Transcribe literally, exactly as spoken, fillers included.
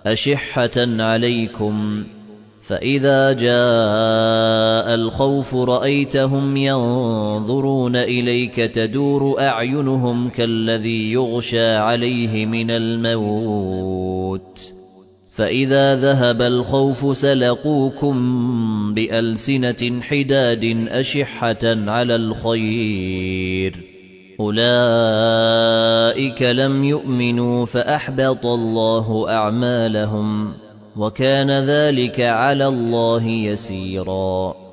أشحة عليكم فإذا جاء الخوف رأيتهم ينظرون إليك تدور أعينهم كالذي يغشى عليه من الموت فإذا ذهب الخوف سلقوكم بألسنة حداد أشحة على الخير أولئك لم يؤمنوا فأحبط الله أعمالهم وكان ذلك على الله يسيرا.